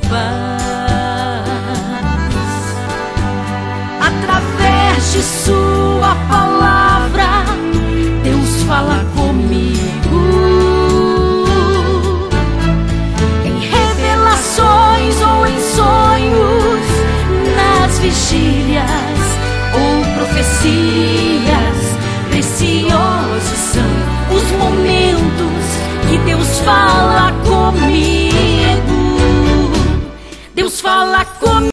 paz. Através de sua palavra, Deus fala comigo. Em revelações ou em sonhos, nas vigílias ou profecias, preciosos são os momentos que Deus fala comigo. Deus fala comigo.